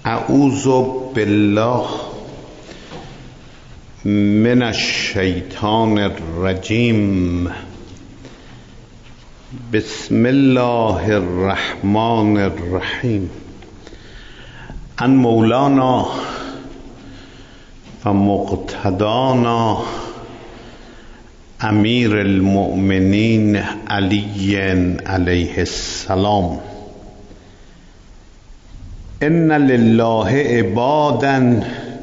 اعوذ بالله من الشیطان الرجیم. بسم الله الرحمن الرحیم. ان مولانا و مقتدانا امیر المؤمنین علی علیه السلام. ان لله عبادا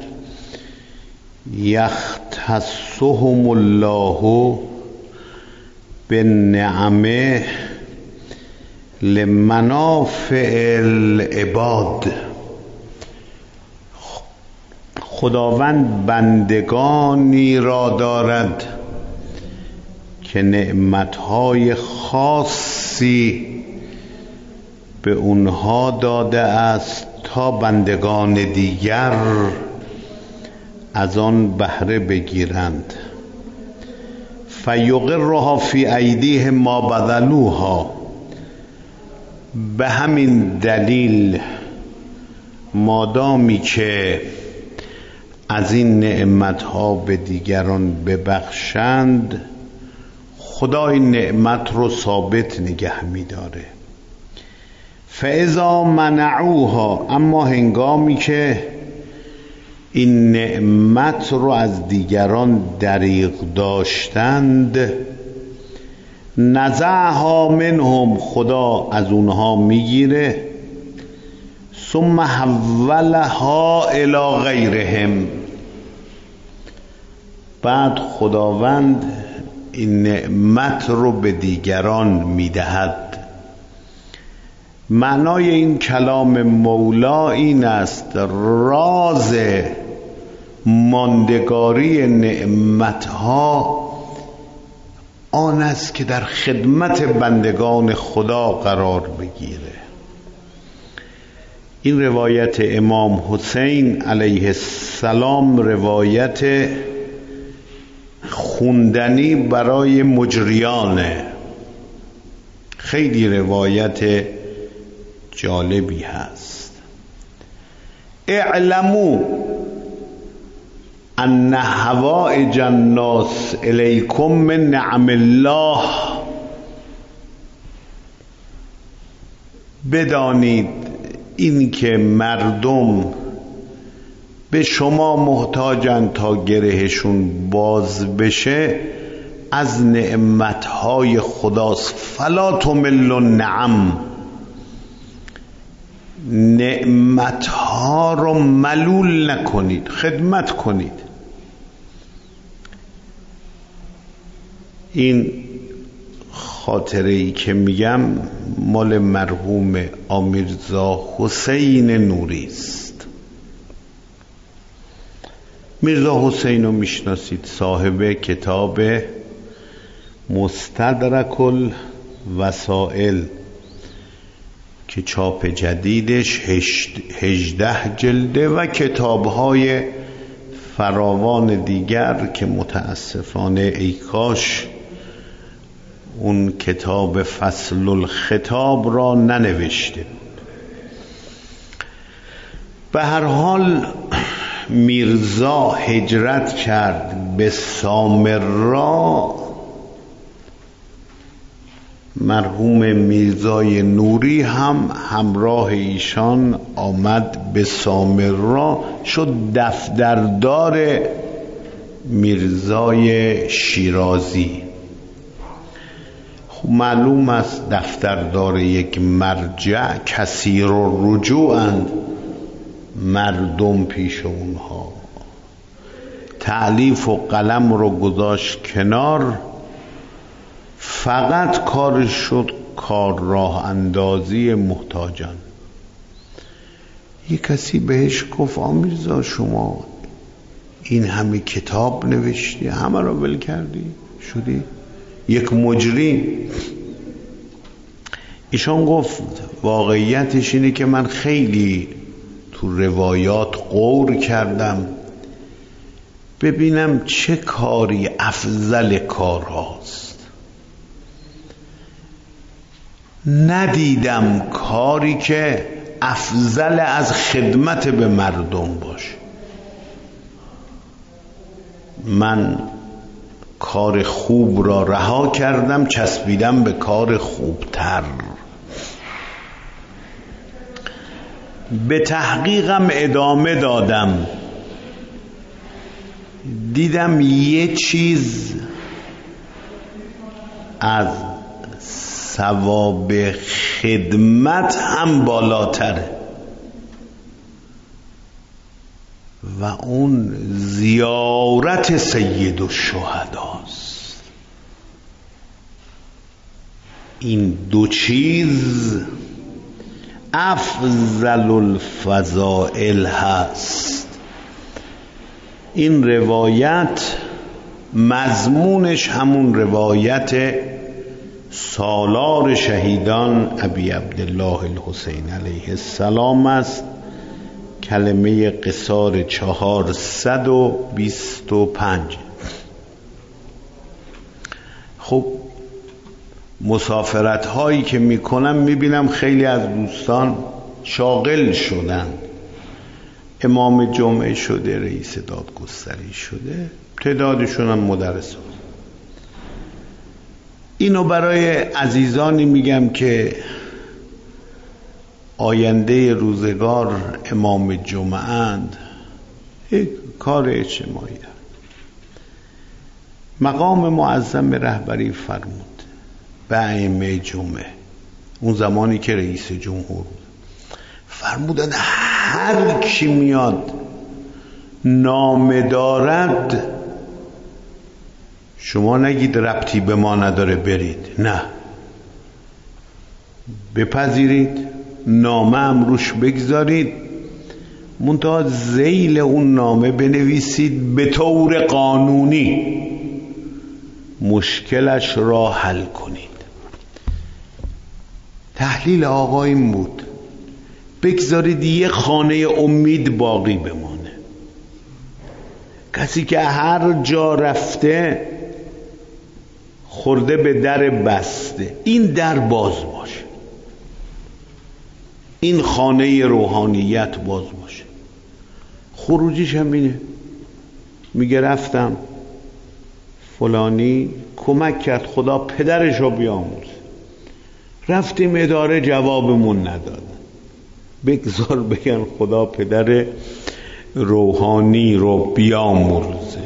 یختصهم الله بالنعمه لمنافع العباد. خداوند بندگانی را دارد که نعمتهای خاصی به اونها داده است تا بندگان دیگر از آن بهره بگیرند. فیقرها فی ایدیهم ما بذلوها. به همین دلیل مادامی که از این نعمتها به دیگران ببخشند، خدا این نعمت رو ثابت نگه می‌داره. فاذا منعوها، اما هنگامی که این نعمت رو از دیگران دریغ داشتند، نزعها منهم، خدا از اونها میگیره. ثم حولها الی غیرهم، بعد خداوند این نعمت رو به دیگران میدهد. معنای این کلام مولا این است: راز ماندگاری نعمتها آن است که در خدمت بندگان خدا قرار بگیره. این روایت امام حسین علیه السلام روایت خوندنی برای مجریانه. خیلی روایت جالبی هست. اعلموا ان حوائج الناس الیکم من نعم الله. بدانید این که مردم به شما محتاجند تا گرهشون باز بشه از نعمتهای خداست. فلا تملوا النعم، نعمتها رو ملول نکنید، خدمت کنید. این خاطره ای که میگم مال مرحوم آمیرزا حسین نوری است. میرزا حسین رو میشناسید، صاحب کتاب مستدرک الوسائل که چاپ جدیدش 18 جلده و کتاب‌های فراوان دیگر که متاسفانه ای کاش اون کتاب فصل الخطاب را ننوشته. به هر حال میرزا هجرت کرد به سامرا. مرحوم میرزای نوری هم همراه ایشان آمد به سامرا، شد دفتردار میرزای شیرازی. خب معلوم است دفتردار یک مرجع کثیر الرجوعند، مردم پیش اونها. تألیف و قلم رو گذاشت کنار، فقط کارش شد کار راه اندازی محتاجان. یک کسی بهش گفت آمیرزا شما این همه کتاب نوشتی، همه رو ول کردی شدی یک مجری. ایشان گفت واقعیتش اینه که من خیلی تو روایات غور کردم ببینم چه کاری افضل کار هاست. ندیدم کاری که افضل از خدمت به مردم باشه. من کار خوب را رها کردم، چسبیدم به کار خوبتر. به تحقیقم ادامه دادم، دیدم یه چیز از ثواب خدمت هم بالاتره و اون زیارت سید الشهداست. این دو چیز افضل الفضائل هست. این روایت مضمونش همون روایت سالار شهیدان ابی عبدالله الحسین علیه السلام است، کلمه قصار 425. خب مسافرت هایی که میکنم میبینم خیلی از دوستان شاغل شدن، امام جمعه شده، رئیس دادگستری شده، تعدادشون هم مدرس. اینو برای عزیزانی میگم که آینده روزگار امام جمعه اند، یک کار اجتماعی دارد. مقام معظم رهبری فرمود به ائمه جمعه، اون زمانی که رئیس جمهور بود، فرمودن هر کی میاد نامه دارد شما نگید ربطی به ما نداره برید، نه، بپذیرید، نامه هم روش بگذارید، منتها ذیل اون نامه بنویسید به طور قانونی مشکلش را حل کنید. تحلیل آقا این بود بگذارید یه خانه امید باقی بمانه. کسی که هر جا رفته خورده به در بسته، این در باز باشه، این خانه روحانیت باز باشه. خروجیش هم اینه، میگه رفتم فلانی کمک کرد، خدا پدرش رو بیاموزه، رفتیم اداره جوابمون ندادن، بگذار بگن خدا پدر روحانی رو بیامرزه.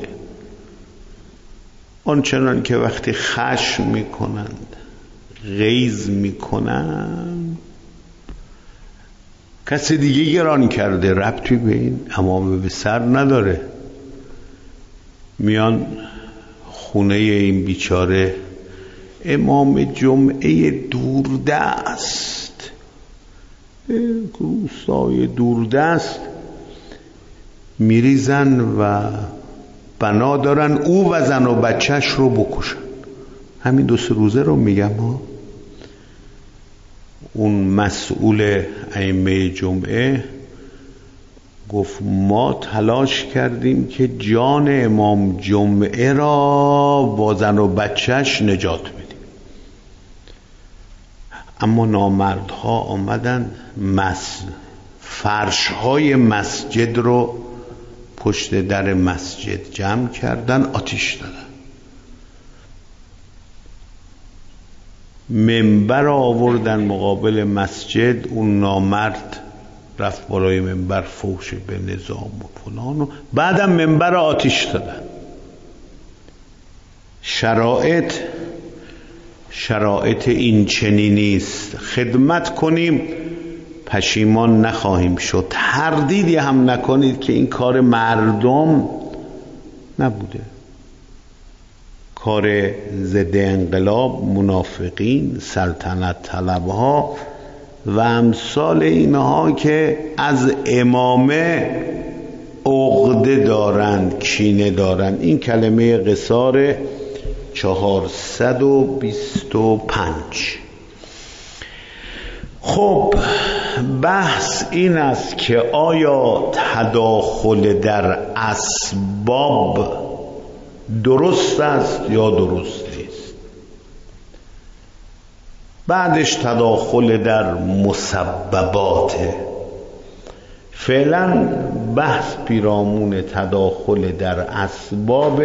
آنچنان که وقتی خشم میکنند، غیظ میکنند، کسی دیگه گران کرده، ربطی به این امام به سر نداره، میان خونه این بیچاره امام جمعه دوردست، روستای دوردست، میریزن و بنا دارن او و زن و بچهش رو بکشن. همین 2-3 روزه رو میگم ها. اون مسئول ائمه جمعه گفت ما تلاش کردیم که جان امام جمعه را با زن و بچهش نجات بدیم، اما نامردها آمدن فرشهای مسجد رو پشت در مسجد جمع کردن، آتیش دادن، منبر آوردن مقابل مسجد، اون نامرد رفت بالای منبر فوش به نظام و فلان و بعدم منبر آتیش دادن. شرایط این چنینی است. خدمت کنیم پشیمان نخواهیم شد. تردیدی هم نکنید که این کار مردم نبوده، کار ضد انقلاب، منافقین، سلطنت طلبها و امثال اینها که از امامه عقده دارند، کینه دارند. این کلمه قصار 425. خب بحث این است که آیا تداخل در اسباب درست است یا درست نیست؟ بعدش تداخل در مسببات فعلا بحث پیرامون تداخل در اسباب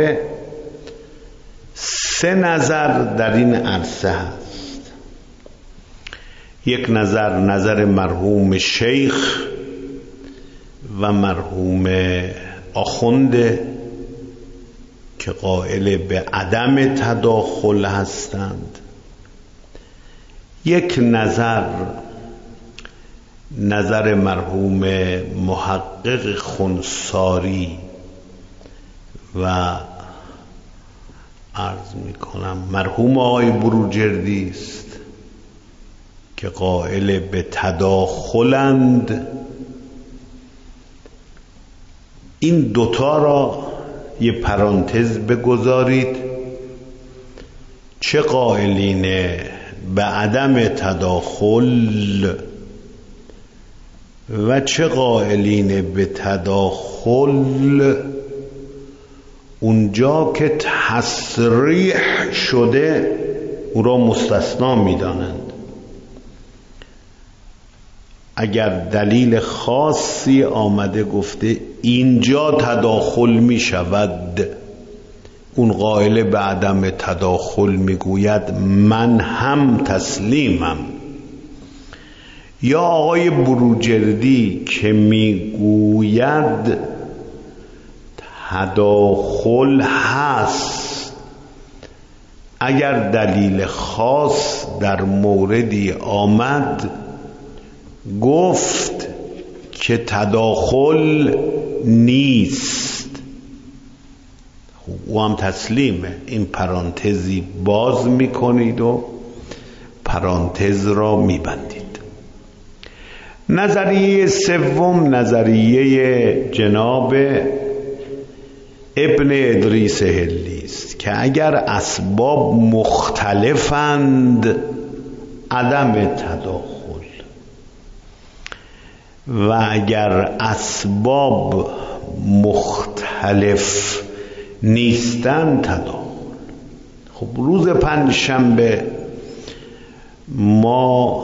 3 نظر در این عرصه هست. یک نظر مرحوم شیخ و مرحوم آخونده که قائل به عدم تداخل هستند. یک نظر مرحوم محقق خنثاری و عرض میکنم مرحوم آقای بروجردی است که قائل به تداخلند. این دوتا را یه پرانتز بگذارید. چه قائلین به عدم تداخل و چه قائلین به تداخل، اونجا که تصریح شده او را مستثنا می‌دانند. اگر دلیل خاصی آمده گفته اینجا تداخل می شود، اون قائل به عدم تداخل میگوید من هم تسلیمم. یا آقای بروجردی که میگوید تداخل هست، اگر دلیل خاص در موردی آمد گفت که تداخل نیست، او هم تسلیمه. این پرانتزی باز میکنید و پرانتز را میبندید. نظریه سوم نظریه جناب ابن ادریس حلی است که اگر اسباب مختلفند عدم تداخل و اگر اسباب مختلف نیستند تداخل. خب روز پنجشنبه ما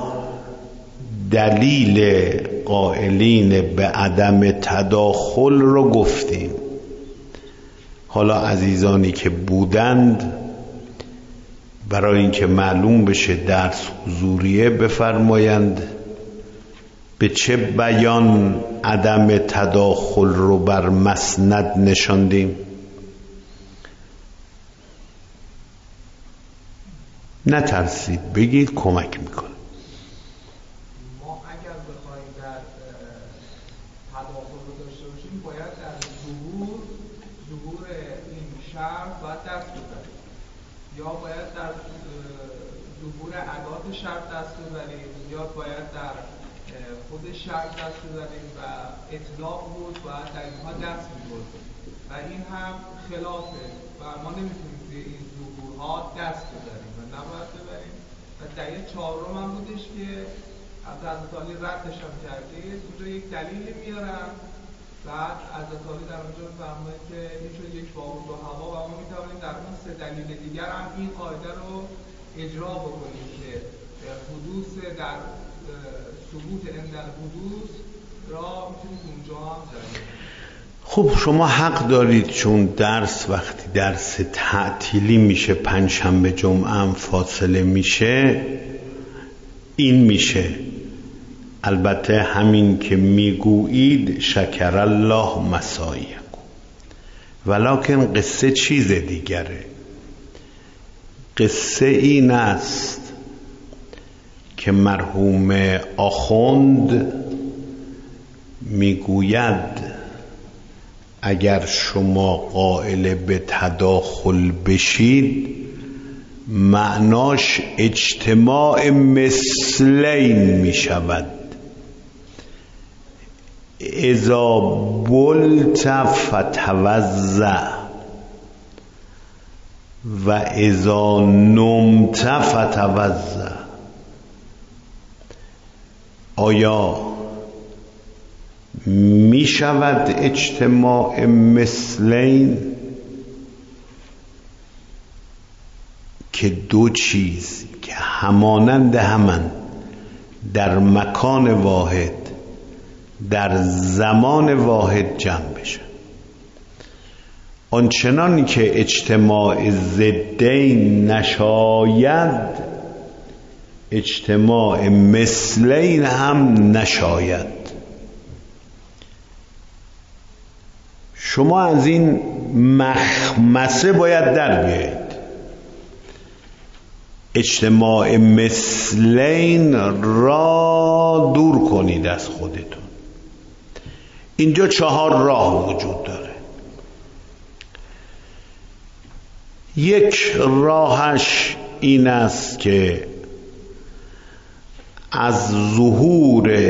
دلیل قائلین به عدم تداخل رو گفتیم. حالا عزیزانی که بودند برای اینکه معلوم بشه درس حضوریه بفرمایند به چه بیان عدم تداخل رو بر مسند نشاندیم. نترسید بگید، کمک میکنه. ما اگر بخوایم در تداخل رو داشته باشیم باید در ظهور این شرط باید دست بزنیم، یا باید در ظهور ادات شرط دست بزنیم، یا باید در خود شرط دست بزنیم و اطلاق بود باید در اینها دست می‌بردیم و این هم خلافه و ما نمیتونیم به این ظهورها دست بزنیم و نباید ببریم. و دلیل چهارم هم بودش که حضرت علی ردش هم کردید. اونجا یک دلیل میارم، بعد حضرت علی در اونجا فرماید که این شد یک باب و هوا و ما میتوانیم در اون 3 دلیل دیگر هم این قاعده رو اجرا بکنیم که حدوث در ثبوت عند الحدوث را میتونید اونجا هم دارید. خب شما حق دارید، چون درس وقتی درس تعطیلی میشه پنجشنبه جمعه هم فاصله میشه این میشه. البته همین که میگویید شکر الله مسایکم، ولکن قصه چیز دیگره. قصه این است که مرحوم آخوند میگوید اگر شما قائل به تداخل بشید معناش اجتماع مثلین می شود. اذا بلت فتوضع و اذا نمت فتوضع. آیا می شود اجتماع مثلین که دو چیز که همانند همند در مکان واحد در زمان واحد جمع بشن. آنچنانی که اجتماع ضدین نشاید، اجتماع مثلین هم نشاید. شما از این مخمسه باید در بیایید. اجتماع مثلین را دور کنید از خودتون. اینجا 4 راه وجود داره. یک راهش این است که از ظهور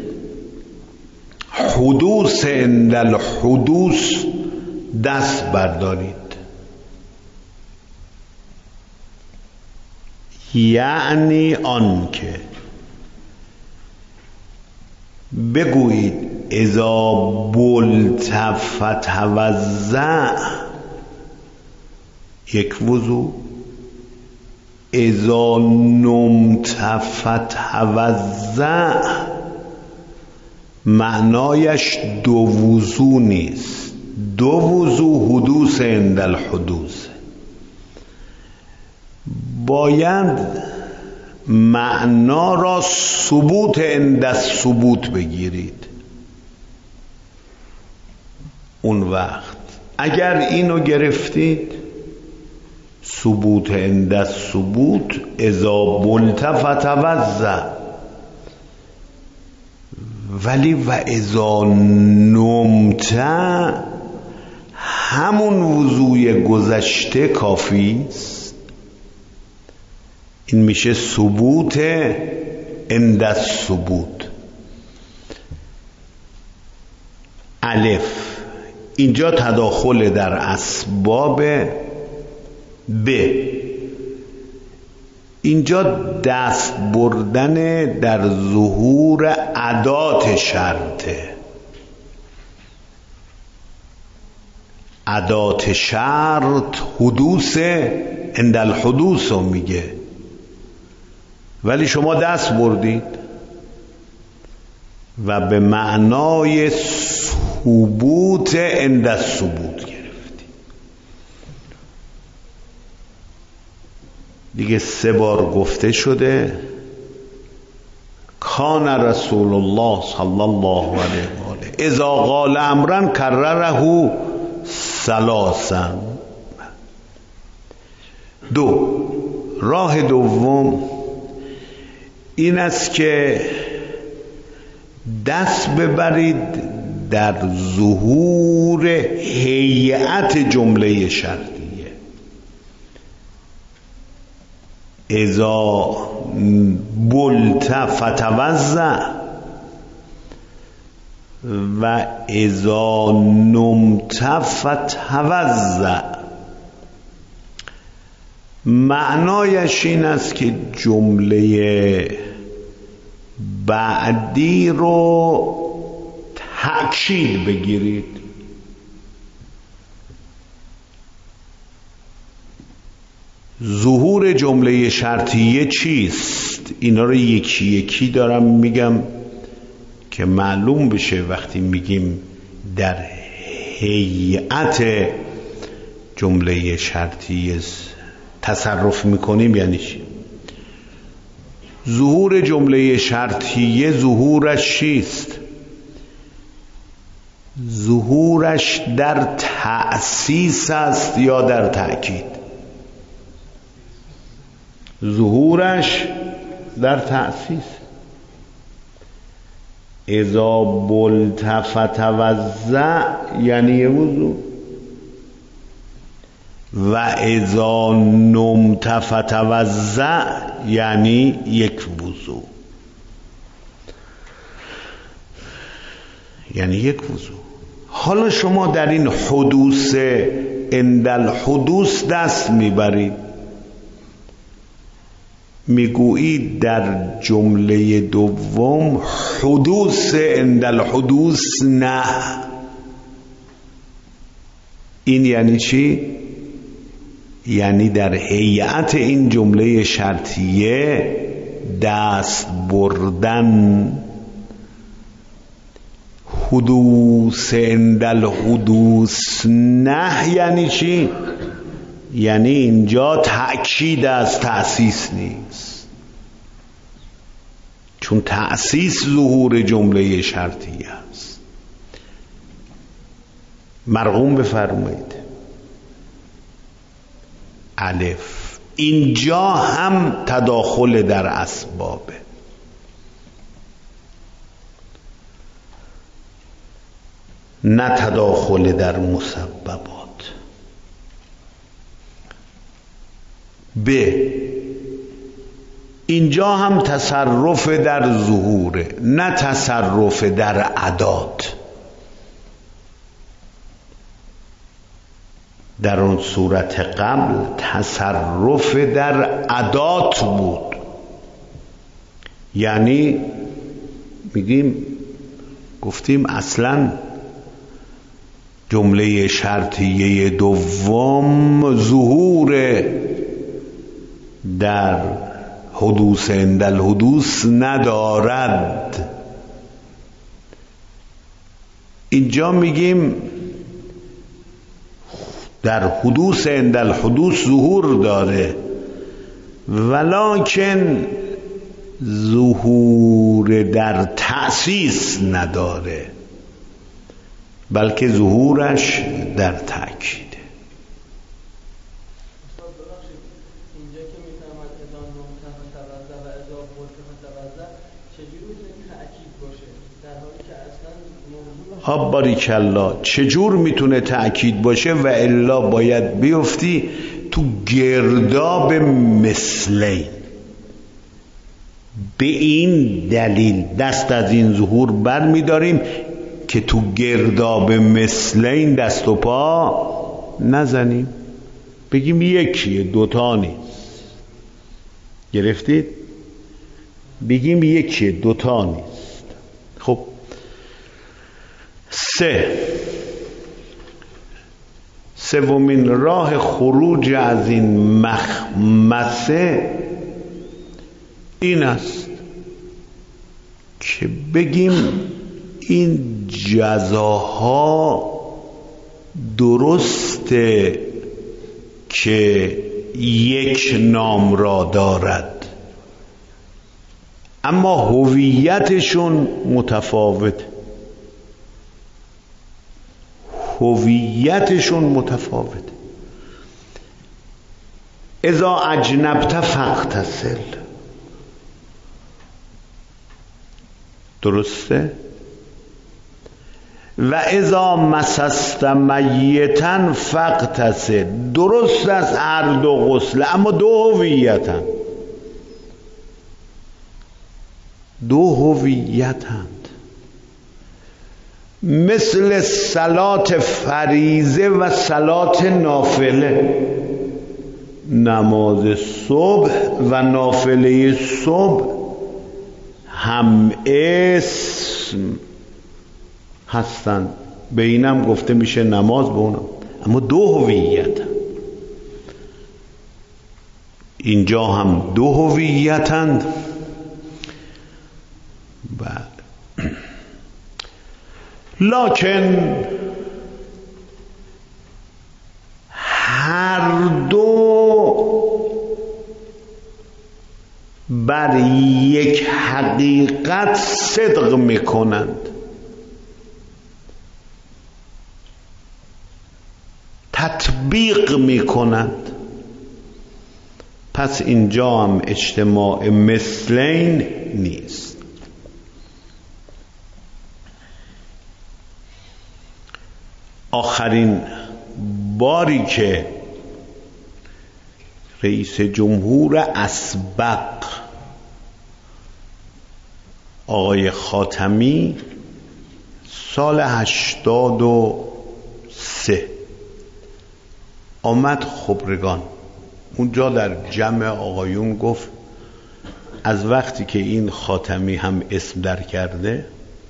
حدوث عند الحدوث دست بردارید، یعنی آن که بگویید اذا بلت فتوضع یک وضو، اذا نمت فتوضع معنایش 2 وضو نیست، 2 وضو حدوث عند الحدوث. باید معنا را ثبوت عند الثبوت بگیرید. اون وقت اگر اینو گرفتید، ثبوت عند الثبوت اذا بلت فتوضع، ولی و اذا نمت همون وضوی گذشته کافی است. این میشه ثبوت عند الثبوت. الف اینجا تداخل در اسباب، ب اینجا دست بردن در ظهور ادات شرطه. ادات شرط حدوث عند الحدوث رو میگه، ولی شما دست بردید و به معنای ثبوت عند الثبوت گرفتید. دیگه 3 بار گفته شده کان رسول الله صلی الله علیه و آله اذا قال امرا کرره 3. 2 راه دوم این است که دست ببرید در ظهور هیئت جمله شرطیه. اذا بلت فتوضع و اذا نمت فتوضع معنایش این است که جمله بعدی رو تأکید بگیرید. ظهور جمله شرطیه چیست؟ اینا رو یکی یکی دارم میگم که معلوم بشه وقتی میگیم در هیئت جمله شرطیه تصرف میکنیم یعنی چی. ظهور جمله شرطیه ظهورش چیست؟ ظهورش در تأسیس است یا در تأکید؟ ظهورش در تأسیس. اذا بلت فتوضع یعنی وضو، و اذا نمت فتوضع یعنی یک وضو، یعنی یک وضو. حالا شما در این حدوث عند الحدوث دست میبرید، میگویید در جمله دوم حدوث عند الحدوث نه. این یعنی چی؟ یعنی در هیئت این جمله شرطیه دست بردن حدوث عند الحدوث نه یعنی چی؟ یعنی اینجا تأکید از تأسیس نیست، چون تأسیس ظهور جمله شرطی است. مرقوم بفرمایید. الف، اینجا هم تداخل در اسبابه. نه تداخل در مسببات. ب، اینجا هم تصرف در ظهوره، نه تصرف در عدات. در اون صورت قبل تصرف در عدات بود، یعنی گفتیم اصلا جمله شرطیه دوم ظهور در حدوث عند الحدوث ندارد. اینجا میگیم در حدوث عند الحدوث ظهور داره، ولکن ظهور در تأسیس نداره، بلکه ظهورش در تأکیده. اینجا که میفهمد اذا نمتن متوضع و اذا بلت متوضع چجوری میتونه تأکید باشه در حالی که اصلا موضوع باریکالله، چجور میتونه تأکید باشه؟ و الا باید بیفتی تو گرداب مثلین. به این دلیل دست از این ظهور بر میداریم که تو گرداب مثلین دست و پا نزنیم، بگیم یکیه دوتا نیست. گرفتید؟ بگیم یکیه دوتا نیست. خب سومین راه خروج از این مخمسه این است که بگیم این جزاها درسته که یک نام را دارد، اما هویتشون متفاوته. اذا اجنبت فاغتسل، درسته؟ و اذا مسست میتا فاغتسل، درست است هر دو غسل، اما دو هویتند. مثل صلات فریضه و صلات نافله. نماز صبح و نافله صبح هم اسم هستند، به اینم گفته میشه نماز، به اونم، اما دو هویت. اینجا هم دو هویتند. لکن هر دو بر یک حقیقت صدق میکنند، تطبیق میکنند. پس اینجا هم اجتماع مثلین نیست. آخرین باری که رئیس جمهور اسبق آقای خاتمی سال 83 آمد خبرگان، اونجا در جمع آقایون گفت از وقتی که این خاتمی هم اسم در کرده،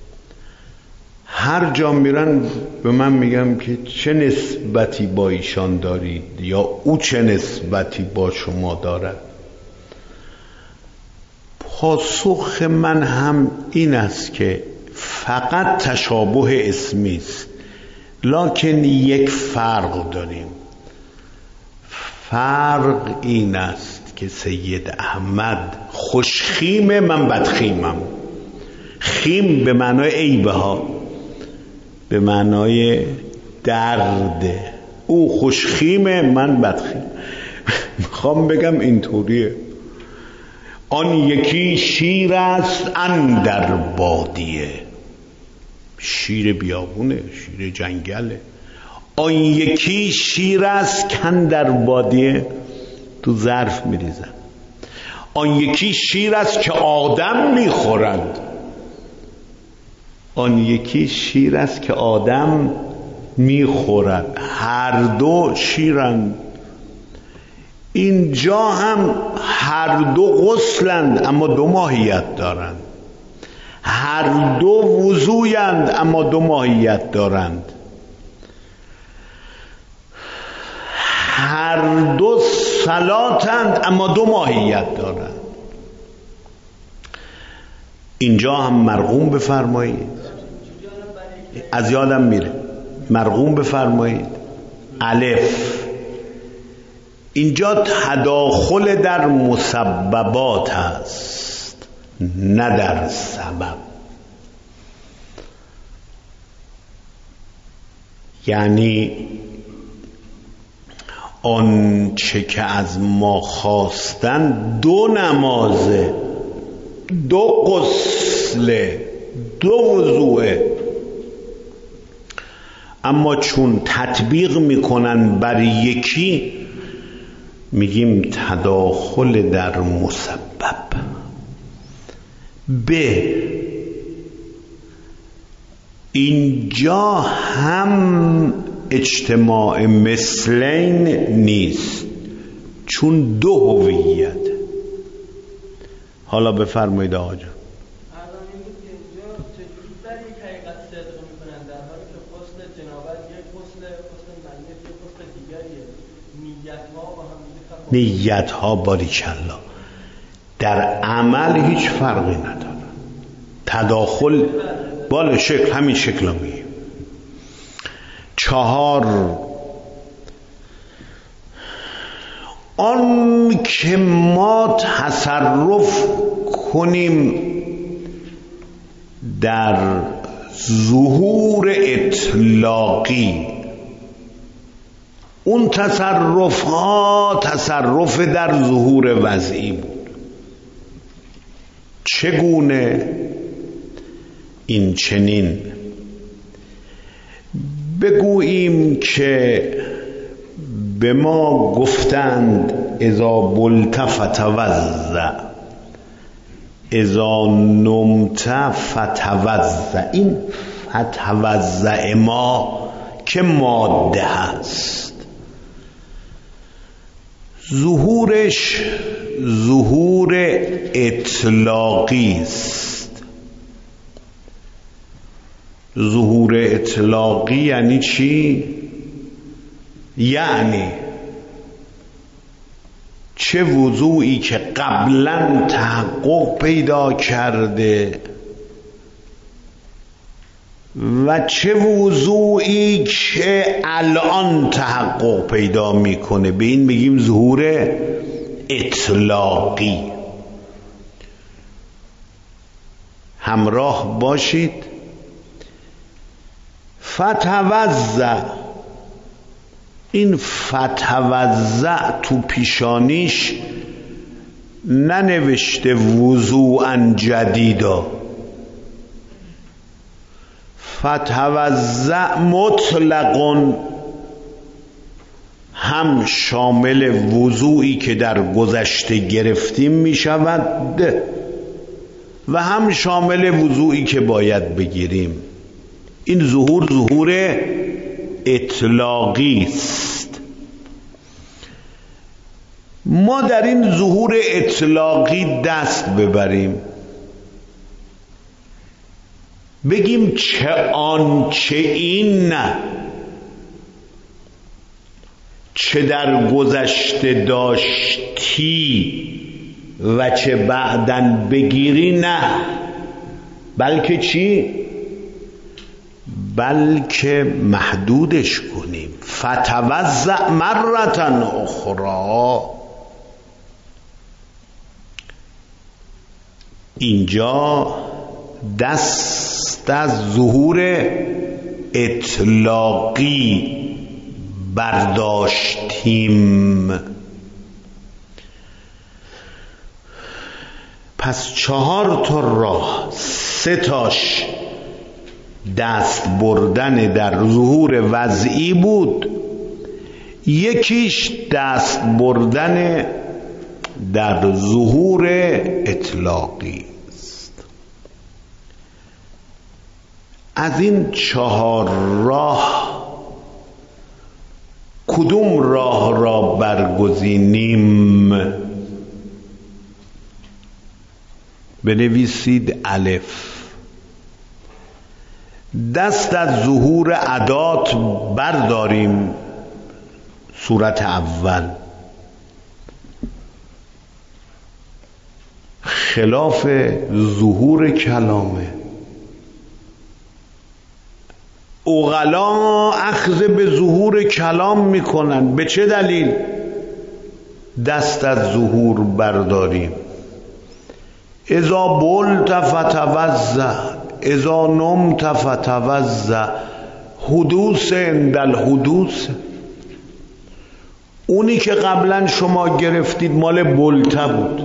هر جا میرن به من میگم که چه نسبتی با ایشان دارید یا او چه نسبتی با شما دارد. پاسخ من هم این است که فقط تشابه اسمی است، لکن یک فرق داریم. فرق این است که سید احمد خوشخیمه، من بدخیمم. خیم به معنای عیبه ها، به معنای درد. او خوشخیمه، من بدخیم. میخوام بگم اینطوریه. آن یکی شیر است اندر بادیه، شیر بیابونه، شیر جنگله. آن یکی شیر است کاندر بادیه، تو ظرف میریزن. آن یکی شیر است که آدم میخورند. آن یکی شیر است که آدم میخورد. هر دو شیرند. اینجا هم هر دو غسلند اما دو ماهیت دارند. هر دو وضویند اما دو ماهیت دارند. هر دو صلاتند اما دو ماهیت دارند. اینجا هم مرقوم بفرمایید، از یادم میره، مرقوم بفرمایید. الف، اینجا تداخل در مسببات هست نه در سبب. یعنی آن چه که از ما خواستن دو نمازه، دو غسله، دو وضوعه، اما چون تطبیق میکنن بر یکی میگیم تداخل در مسبب. به اینجا هم اجتماع مثلین نیست، چون دو هویت. حالا بفرمایید آقا جان. نیت ها باریکالله در عمل هیچ فرقی نداره. تداخل بالا شکل همین شکل رو میگیم. 4 آن که ما تصرف کنیم در ظهور اطلاقی، اون تصرف ها تصرف در ظهور وضعی بود. چگونه؟ این چنین بگوییم که به ما گفتند اذا بلت فتوضأ، اذا نمت فتوضأ. این فتوضأ ما که ماده هست، ظهورش ظهور اطلاقی است. ظهور اطلاقی یعنی چی؟ یعنی چه وضوعی که قبلا تحقق پیدا کرده و چه وضوعی که الان تحقق پیدا میکنه، به این میگیم ظهور اطلاقی. همراه باشید. فتوضأ، این فتوضأ تو پیشانیش ننوشته وضوعا جدیدا. فتوضأ مطلقاً هم شامل وضوعی که در گذشته گرفتیم می شود و هم شامل وضوعی که باید بگیریم. این ظهور اطلاقی است. ما در این ظهور اطلاقی دست ببریم، بگیم چه آن چه این نه، چه در گذشته داشتی و چه بعدن بگیری نه، بلکه چی؟ بلکه محدودش کنیم. فتوزع مرتن اخرى. اینجا دست از ظهور اطلاقی برداشتیم. پس 4 تا راه، 3 تاش دست بردن در ظهور وضعی بود، یکیش دست بردن در ظهور اطلاقی است. از این 4 راه کدوم راه را برگزینیم؟ بنویسید الف. دست از ظهور عدات برداریم. صورت اول خلاف ظهور کلامه. عقلا اخذ به ظهور کلام میکنن. به چه دلیل دست از ظهور برداریم؟ اذا بلت فتوزع، اذا نمت فتوزع، حدوث عند الحدوث. اونی که قبلا شما گرفتید مال بلته بود.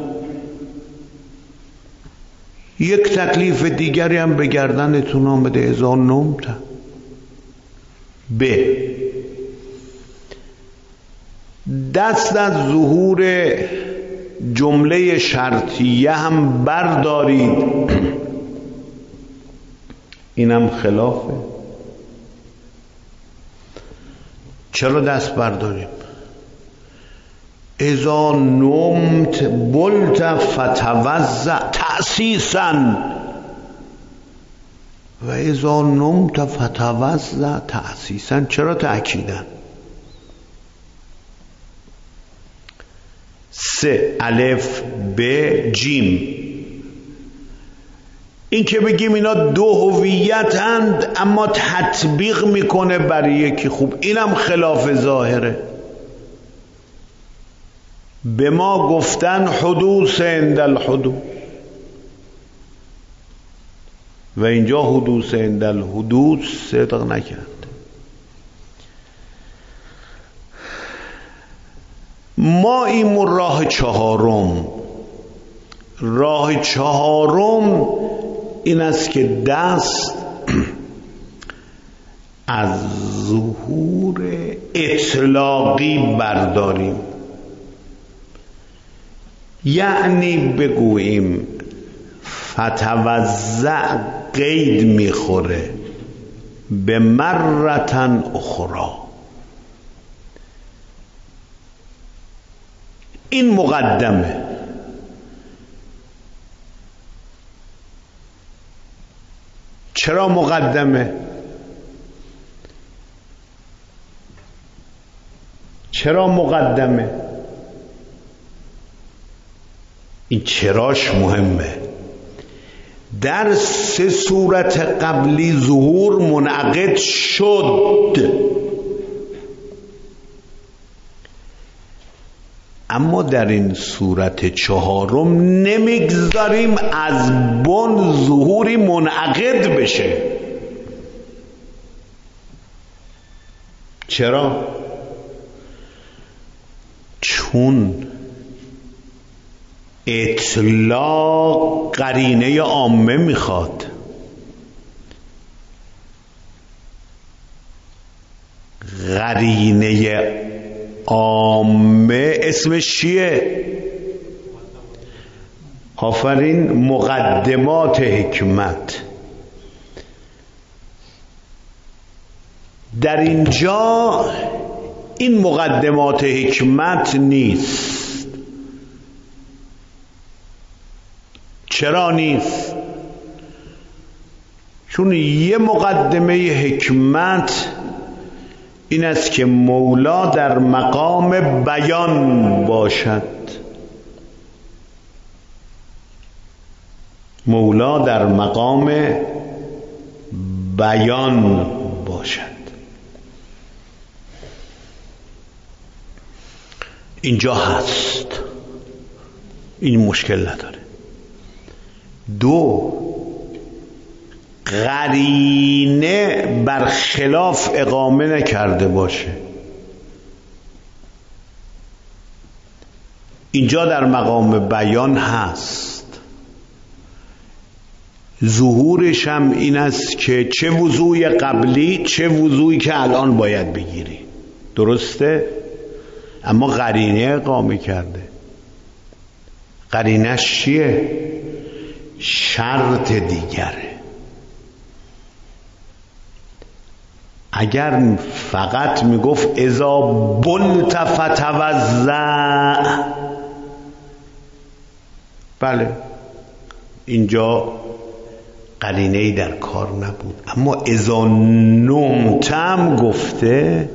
یک تکلیف دیگری هم به گردنتون آمده، اذا نمت. ب دست از ظهور جمله شرطیه هم بردارید. اینم خلافه. چرا دست برداریم؟ اذا نمت بلت فتوزع تأسیسا و اذا نمت فتوزع تأسیسا. چرا تأکیدن؟ 3 الف ب جیم. این که بگیم اینا 2 هویتند اما تطبیق میکنه بر یکی، خوب اینم خلاف ظاهره. به ما گفتن حدوث عند الحدوث و اینجا حدوث عند الحدوث صدق نکرد. ما این راه 4م. راه 4م این است که دست از ظهور اطلاقی برداریم. یعنی بگوییم فتوزع قید میخوره به مرتن اخرى. این مقدمه. چرا مقدمه؟ چرا مقدمه؟ این چراش مهمه. در 3 صورت قبلی ظهور منعقد شد، اما در این صورت 4 نمیگذاریم از بن ظهوری منعقد بشه. چرا؟ چون اطلاق قرینه عامه میخواد. قرینه عامه اسمش چیه؟ آفرین، مقدمات حکمت. در اینجا این مقدمات حکمت نیست. چرا نیست؟ چون یه مقدمه حکمت این است که مولا در مقام بیان باشد. مولا در مقام بیان باشد. اینجا هست، این مشکل نداره. دو، قرینه برخلاف اقامه نکرده باشه. اینجا در مقام بیان هست. ظهورش هم این است که چه وضوی قبلی چه وضویی که الان باید بگیری. درسته؟ اما قرینه اقامه کرده. قرینش چیه؟ شرط دیگره. اگر فقط میگفت اذا بلت فتوضع، بله اینجا قرینه‌ای در کار نبود. اما اذا نمت هم گفته.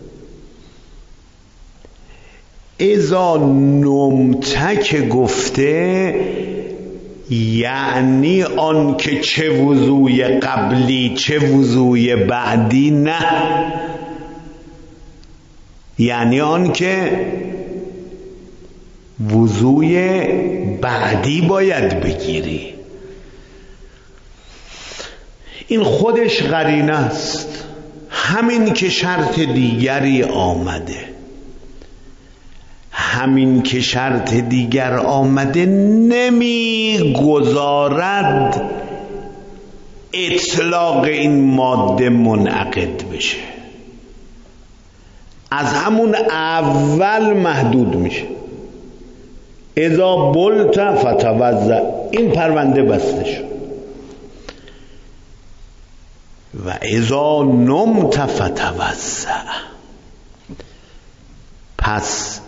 اذا نمت که گفته یعنی آن که چه وضوی قبلی چه وضوی بعدی نه، یعنی آن که وضوی بعدی باید بگیری. این خودش قرینه است. همین که شرط دیگری آمده، همین که شرط دیگر آمده نمیگذارد اطلاق این ماده منعقد بشه. از همون اول محدود میشه. اذا بلت فتوضع، این پرونده بسته شد. و اذا نمت فتوضع. پس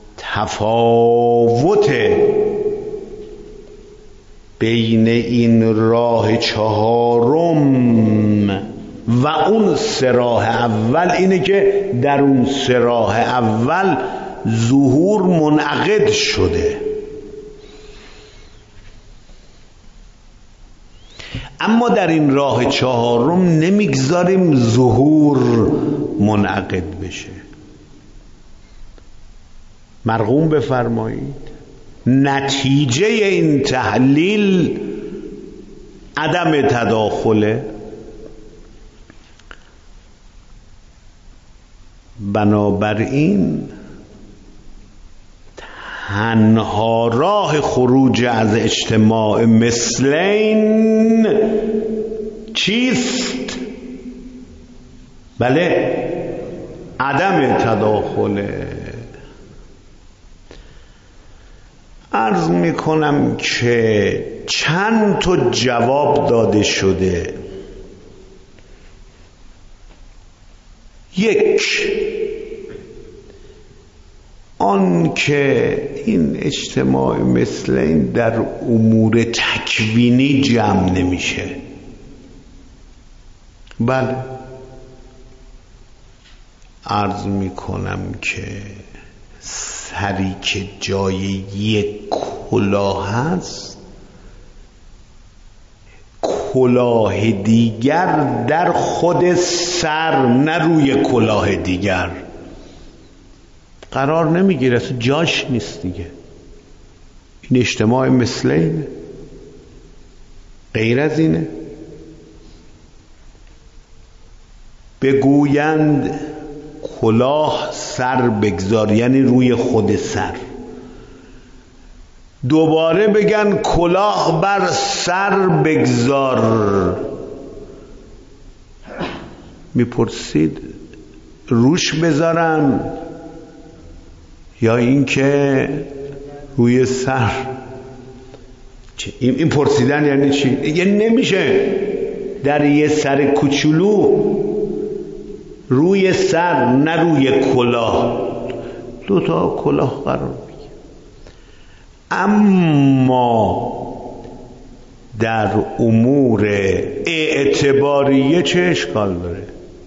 تفاوت بین این راه چهارم و اون سه راه اول اینه که در اون سه راه اول ظهور منعقد شده، اما در این راه چهارم نمیگذاریم ظهور منعقد بشه. مرغوم بفرمایید نتیجه این تحلیل عدم تداخله. بنابراین تنها راه خروج از اجتماع مثلین چیست؟ بله، عدم تداخله. عرض میکنم که چند تا جواب داده شده. یک، آن که این اجتماع مثل این در امور تکوینی جمع نمیشه. بله، عرض میکنم که سری که جای یک کلاه هست، کلاه دیگر در خود سر نه روی کلاه دیگر قرار نمیگیره، اصلا جاش نیست دیگه. این اجتماع مثل اینه، غیر از اینه. بگویند کلاه سر بگذار، یعنی روی خود سر. دوباره بگن کلاه بر سر بگذار. میپرسید روش بذارم یا اینکه روی سر؟ این پرسیدن یعنی چی؟ یعنی نمیشه در یه سر کوچولو روی سر نه روی کلاه دو تا کلاه قرار بگیره. اما در امور اعتباریه چه اشکال داره؟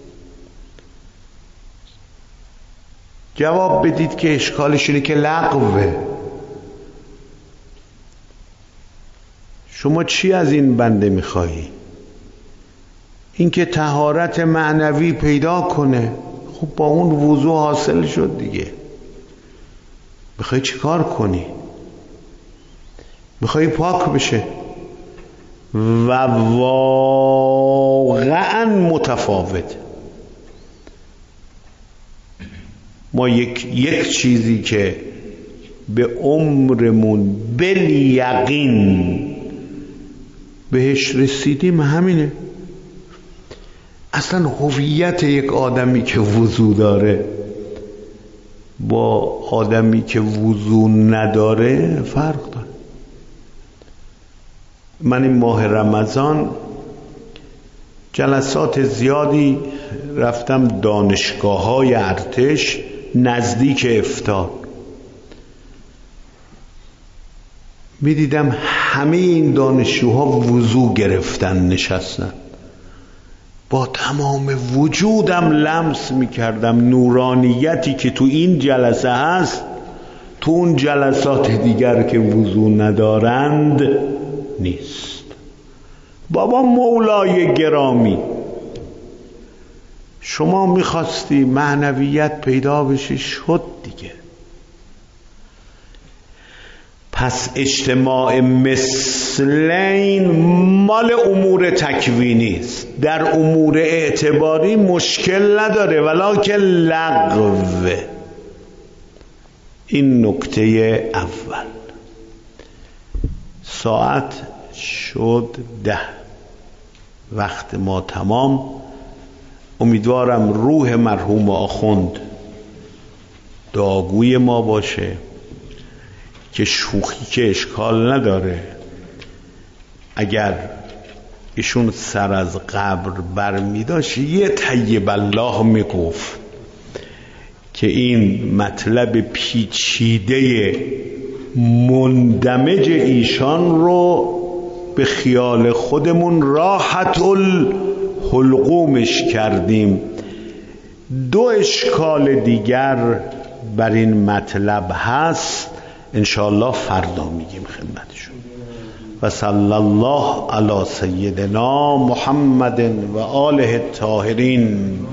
جواب بدید که اشکالش اینه که لغوه. شما چی از این بنده میخوایی؟ این که طهارت معنوی پیدا کنه، خب با اون وضو حاصل شد دیگه. میخوای چی کار کنی؟ میخوای پاک بشه و واقعا متفاوت. ما یک چیزی که به عمرمون بالیقین بهش رسیدیم همینه. اصلا هویت یک آدمی که وضو داره با آدمی که وضو نداره فرق داره. من این ماه رمضان جلسات زیادی رفتم دانشگاه‌های ارتش نزدیک افطار، می‌دیدم همه این دانشجوها وضو گرفتن نشستن، با تمام وجودم لمس می‌کردم نورانیتی که تو این جلسه هست تو اون جلسات دیگر که وضو ندارند نیست. بابا مولای گرامی، شما میخواستی معنویت پیدا بشه، شد دیگه. پس اجتماع مثلین مال امور تکوینی است، در امور اعتباری مشکل نداره، ولکن لغوه. این نکته اول. ساعت شد 10، وقت ما تمام. امیدوارم روح مرحوم آخوند دعاگوی ما باشه که شوخی که اشکال نداره. اگر ایشون سر از قبر برمی داشت یه طیب الله میگفت که این مطلب پیچیده مندمج ایشان رو به خیال خودمون راحت الحلقومش کردیم. 2 اشکال دیگر بر این مطلب هست، انشاءالله فردا میگیم خدمتشون. و صلی الله علی سیدنا محمد و آله الطاهرین.